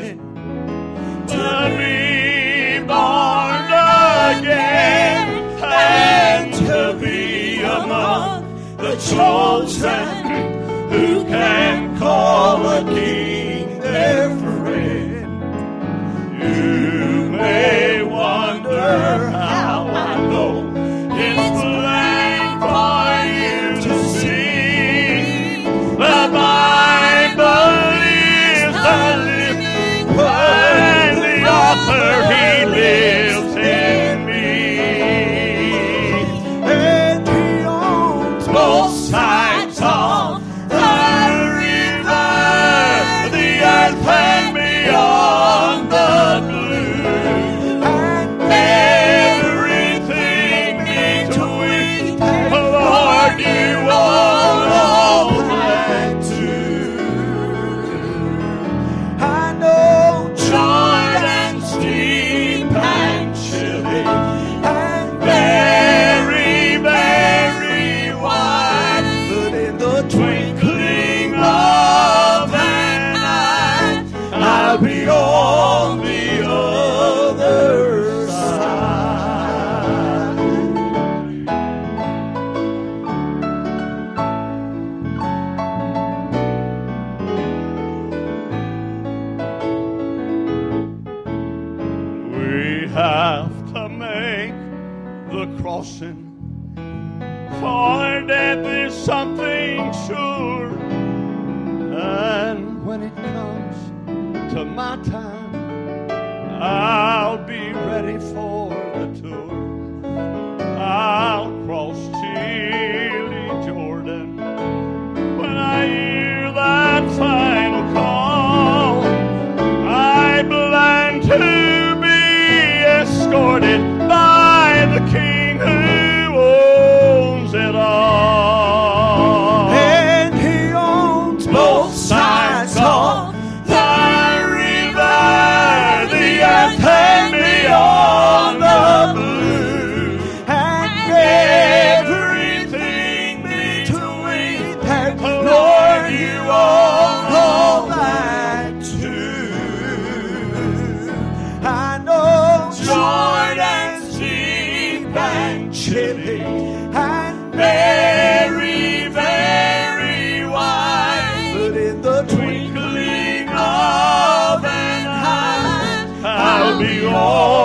sin, to be born again, and to be among the chosen, who can call a king their friend. You may wonder how I know it's plain for you to see. The Bible is the living word, the author, he lives in me. And he owns both sides of the river, the earth and beyond the blue, and everything between. Lord, you own all that too. I know Jordan's deep and chilly, and very, very wide, but in the twinkling of an eye, I'll be on the other side. We have to make the crossing, for death is something sure. And when it comes to my time, I'll be ready for the tour. I'll cross chilly Jordan when I hear that final call. I plan to be escorted by the King who owns it all. And he owns both sides of the river, the earth and beyond the blue, and everything between. And Lord, you own all that too. I know Jordan's deep and chilly, and very, very wide, but in the twinkling of an eye, I'll be all